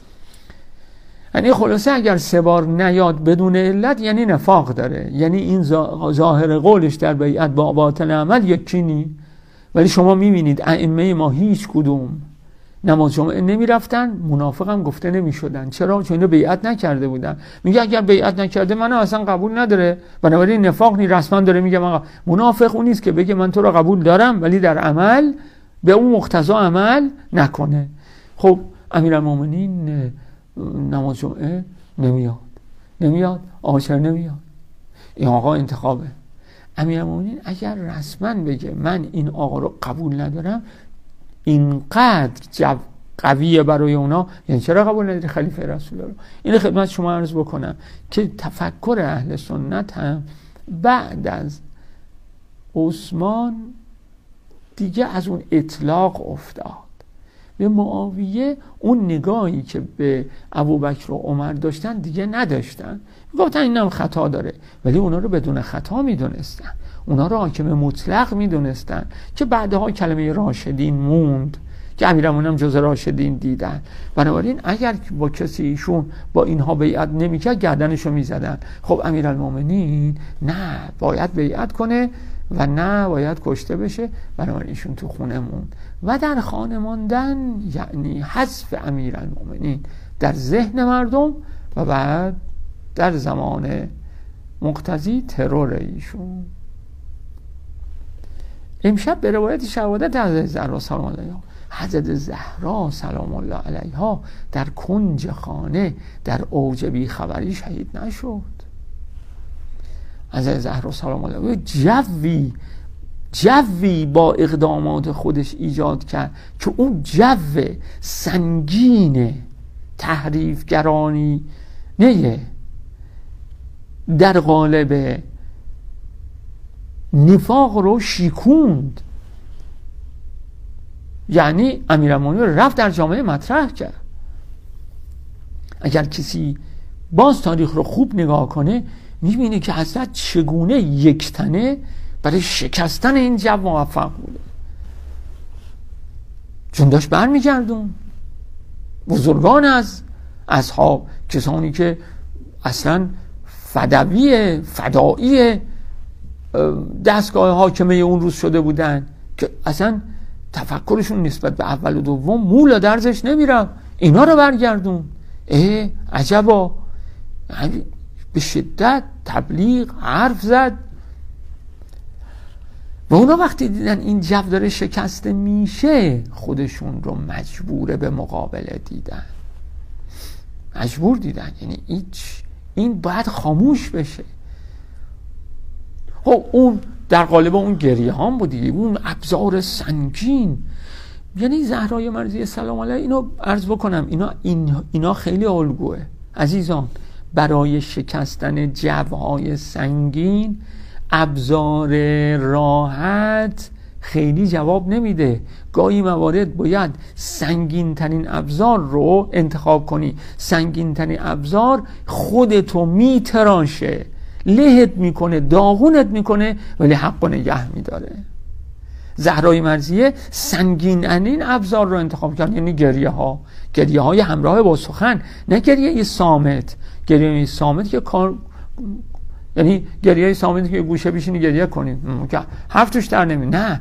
Speaker 1: یعنی خلاصه اگر 3 بار نیاد بدون علت یعنی نفاق داره، یعنی این ظاهر قولش در بیعت با باطن عمل یکی نی. ولی شما میبینید ائمه ما هیچ کدوم نماز جمعه نمی رفتن، منافق هم گفته نمی شدن. چرا؟ چون اینو بیعت نکرده بودن. میگه اگر بیعت نکرده منو اصلا قبول نداره، بنابراین نفاق نی. رسما داره میگه من منافق اون نیست که بگه من تو رو قبول دارم ولی در عمل به اون مقتضا عمل نکنه. خب امیرالمومنین نماز جمعه نمیاد آخر نمیاد. این آقا انتخابه. امیرالمومنین اگر رسما بگه من این آقا رو قبول ندارم، اینقدر قویه برای اونا. یعنی چرا قبول نداری خلیفه رسول الله؟ این خدمت شما عرض بکنم که تفکر اهل سنت هم بعد از عثمان دیگه از اون اطلاق افتاد. به معاویه اون نگاهی که به ابوبکر و عمر داشتن دیگه نداشتن. گفتن اینم خطا داره، ولی اونا رو بدون خطا میدونستن، اونا رو حاکم مطلق میدونستن که بعدها کلمه راشدین موند که امیرالمومنین هم جز راشدین دیدن. بنابراین اگر با کسی ایشون با اینها بیعت نمیکرد گردنشو میزدن. خب امیرالمومنین نه باید بیعت کنه و نه باید کشته بشه، بنابراین ایشون تو خونه موند. و در خانه ماندن یعنی حذف امیرالمومنین در ذهن مردم و بعد در زمان مقتضی ترور ایشون. امشب به روایت شهادت حضرت زهرا سلام علیها، حضرت زهرا سلام الله علیها در کنج خانه در اوج بیخبری شهید نشد. حضرت زهرا سلام الله علیها جوی با اقدامات خودش ایجاد کرد که اون جو سنگین تحریفگرانی نه در قالب نفاق رو شیکوند. یعنی امیرالمومنین رفت در جامعه مطرح کرد. اگر کسی باز تاریخ رو خوب نگاه کنه میبینه که حضرت چگونه یکتنه برای شکستن این جو موفق بوده، چون داشت برمیگردون بزرگان از اصحاب، کسانی که اصلا فدایی دستگاه حاکمه اون روز شده بودن که اصلا تفکرشون نسبت به اول و دوم مولا درزش نمیرم، اینا رو برگردون. عجبا، به شدت تبلیغ حرف زد و اونا وقتی دیدن این جو داره شکسته میشه خودشون رو مجبور به مقابله دیدن، مجبور دیدن، یعنی این باید خاموش بشه. خب اون در قالب اون گریه هم بودی، اون ابزار سنگین. یعنی زهرای مرضیه سلام علیها، اینو عرض بکنم اینا خیلی الگوه عزیزان. برای شکستن جوهای سنگین ابزار راحت خیلی جواب نمیده. گاهی موارد باید سنگین ترین ابزار رو انتخاب کنی. سنگین ترین ابزار خودتو میتراشه، لهت میکنه، داغونت میکنه، ولی حق و نگه میداره. زهرای مرضیه سنگین ترین ابزار رو انتخاب کرد، یعنی گریه های همراه با سخن، نه گریه صامت. گریه صامت که یعنی گریه صامت که گوشه بشینی گریه کنید که حرف توش در نمی، نه،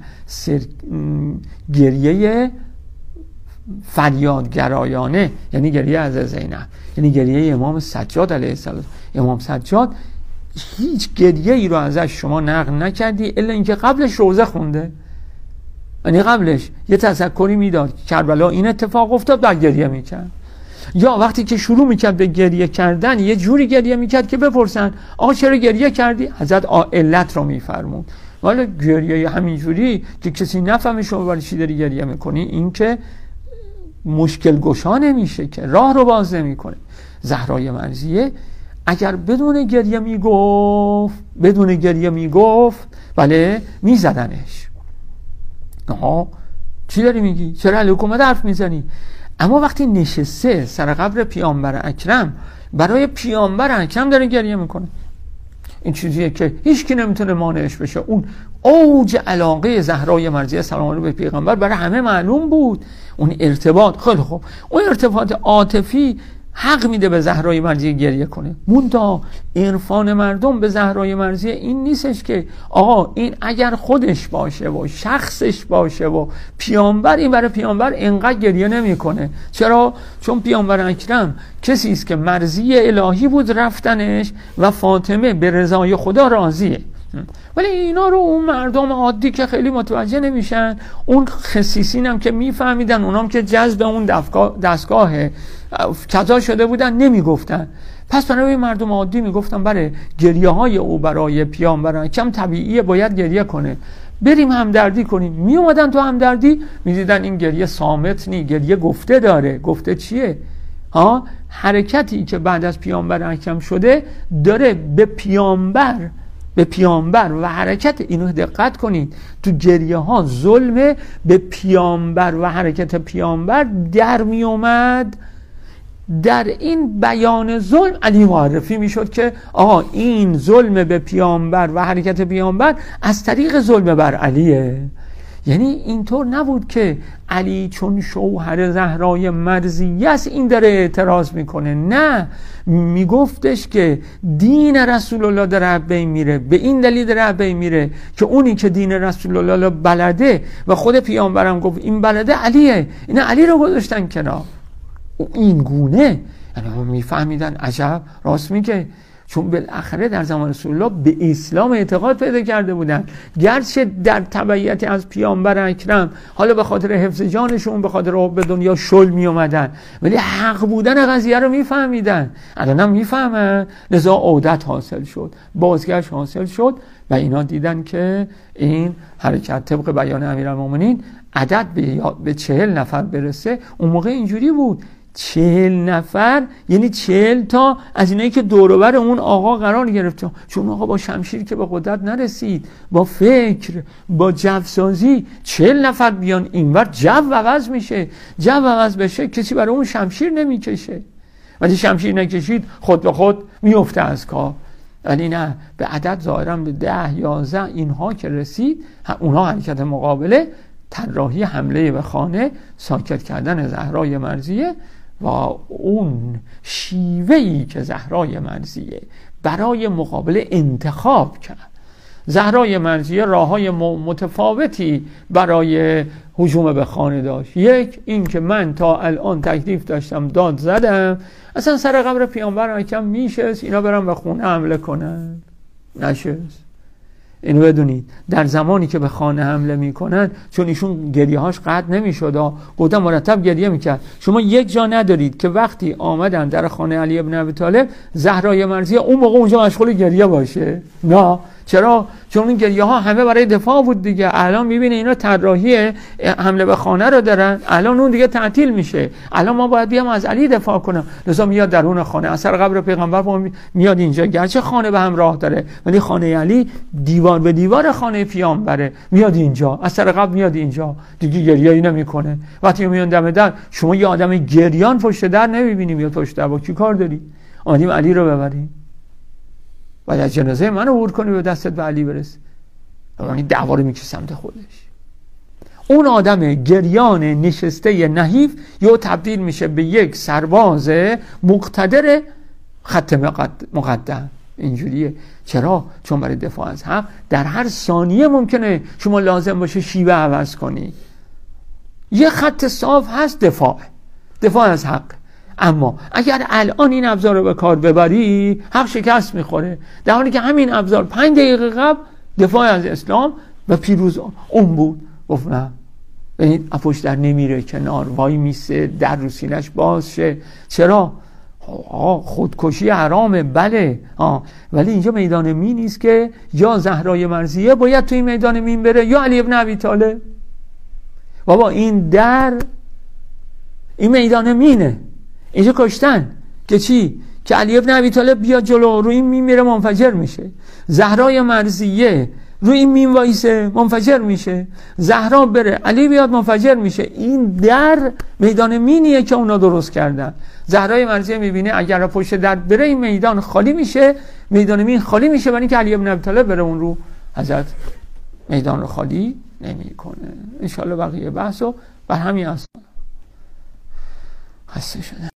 Speaker 1: گریه فریادگرایانه، یعنی گریه از زینب، یعنی گریه امام سجاد علیه السلام. امام سجاد هیچ گریه ای رو ازش شما نقل نکردی الا اینکه قبلش روزه خونده، یعنی قبلش یه تذکری میداد کربلا این اتفاق افتاد، بعد گریه میکرد. یا وقتی که شروع میکرد به گریه کردن یه جوری گریه میکرد که بپرسن آقا چرا گریه کردی؟ حضرت علت رو میفرمود. ولی گریه همینجوری که کسی نفهمه شما برای چی داری گریه میکنی، این که مشکل گشا نمیشه، که راه رو باز نمیکنه. زهرای مرضیه اگر بدون گریه میگفت بله میزدنش. چی داری میگی؟ چرا علی حکومت حرف میزنی؟ اما وقتی نشسته سر قبر پیامبر اکرم، برای پیامبر اکرم داره گریه میکنه. این چیزیه که هیچ کی نمیتونه مانعش بشه. اون اوج علاقه زهرای مرضیه سلام الله به پیغمبر برای همه معلوم بود. اون ارتباط، خیلی خوب، اون ارتباط عاطفی حق میده به زهرای مرضیه گریه کنه. منتها عرفان مردم به زهرای مرضیه این نیستش که آقا این اگر خودش باشه و شخصش باشه و پیامبر، این برای پیامبر اینقدر گریه نمیکنه. چرا؟ چون پیامبر اکرم کسی است که مرضی الهی بود رفتنش و فاطمه به رضای خدا راضیه. ولی اینا رو اون مردم عادی که خیلی متوجه نمیشن، اون خصیصین هم که میفهمیدن، اونام که جذب اون دستگاه کذا شده بودن نمیگفتن. پس برای مردم عادی میگفتن برای گریه های او برای پیامبر اکرم طبیعیه، باید گریه کنه، بریم همدردی کنیم. می اومدن تو همدردی میدیدن این گریه صامت نی، گریه گفته داره. گفته چیه؟ حرکتی که بعد از پیامبر اکرم شده داره به پیامبر به پیامبر و حرکت، اینو دقت کنید، تو گریه ها ظلم به پیامبر و حرکت پیامبر در می اومد. در این بیان ظلم علی معرفی می شد که آقا این ظلم به پیامبر و حرکت پیامبر از طریق ظلم بر علیه. یعنی اینطور نبود که علی چون شوهر زهرای مرضیه است این داره اعتراض میکنه، نه، میگفتش که دین رسول الله داره بین میره، به این دلیل داره بین میره که اونی که دین رسول الله بلده و خود پیامبرم گفت این بلده علیه، این علی رو گذاشتن کنار. این گونه یعنی میفهمیدن عجب راست میگه، چون بالاخره در زمان رسول الله به اسلام اعتقاد پیدا کرده بودن، گرچه در تبعیت از پیامبر اکرم حالا به خاطر حفظ جانشون به خاطر حب دنیا شل می اومدن، ولی حق بودن قضیه رو میفهمیدن. الان هم میفهمن، لذا عودت حاصل شد، بازگشت حاصل شد و اینا دیدن که این حرکت طبق بیان امیرالمومنین عدد به 40 نفر برسه. اون موقع اینجوری بود 40 نفر یعنی 40 تا از اینایی که دوروبر اون آقا قرار گرفت، چون آقا با شمشیر که به قدرت نرسید، با فکر با جوسازی 40 نفر بیان اینور، جو عوض میشه، جو عوض بشه کسی برای اون شمشیر نمیکشه، ولی شمشیر نکشید خود به خود میفته از کار. ولی نه، به عدد ظاهرا به 10 11 اینها که رسید، اونها حرکت مقابله، طراحی حمله به خانه، ساکت کردن زهرای مرضیه و اون شیوهی که زهرای مرضیه برای مقابله انتخاب کرد. زهرای مرضیه راههای متفاوتی برای هجوم به خانه داشت. یک، این که من تا الان تکلیف داشتم داد زدم، اصلا سر قبر پیامبر اکرم میشست اینا برن به خونه حمله کنن، نشست. اینو بدونید در زمانی که به خانه حمله میکنن، چون ایشون گریه هاش قطع نمیشد، گفتم مرتب گریه میکرد، شما یک جا ندارید که وقتی آمدن در خانه علی ابن ابی طالب زهرای مرضیه اون موقع اونجا مشغول گریه باشه. نه، چرا؟ چون این گریه ها همه برای دفاع بود دیگه. الان میبینه اینا طراحی حمله به خانه رو دارن، الان اون دیگه تعطیل میشه، الان ما باید بیام از علی دفاع کنم، لذا میاد درون خانه، اثر قبر پیغمبر میاد اینجا، گرچه خانه به هم راه داره ولی خانه علی دیوار به دیوار خانه پیامبره، میاد اینجا، اثر قبر میاد اینجا، دیگه گریه‌ای نمیکنه. وقتی میان دم در، شما یه آدم گریان پشت در نمیبینی میاد پشت در، با کی کار داری؟ اومدیم علی رو ببریم، باید از جنازه من عبور کنی به دستت به علی برس، یعنی دعوا رو میکشه سمت خودش. اون آدم گریان نشسته نحیف یا تبدیل میشه به یک سرباز مقتدر خط مقدم. اینجوریه. چرا؟ چون برای دفاع از حق در هر ثانیه ممکنه شما لازم باشه شیوه عوض کنی. یه خط صاف هست، دفاع از حق، اما اگر الان این ابزار رو به کار ببری حق شکست میخوره، در حالی که همین ابزار 5 دقیقه قبل دفاع از اسلام و پیروز اون بود. گفت نه، ببینید پشت در نمیره کنار، وای میسه، در رو سینه‌اش باز شه. چرا؟ خودکشی حرامه، بله، ولی اینجا میدان مین نیست که یا زهرای مرضیه باید تو این میدان مین بره یا علی ابن ابی طالب. بابا این در این میدان مینه، اینجا کشتن که چی؟ که علی ابن ابی طالب بیاد جلو، روی این مین میره منفجر میشه، زهرای مرضیه روی این مین وایسه منفجر میشه، زهرا بره علی بیاد منفجر میشه. این در میدان مینیه که اونا درست کردن. زهرای مرضیه میبینه اگر پشت در بره این میدان خالی میشه، میدان مین خالی میشه، برای اینکه علی ابن ابی طالب بره اون رو، حضرت میدان رو خالی نمیکنه. ان شاء الله بقیه بحثو بر همین اساس. خسته شدم.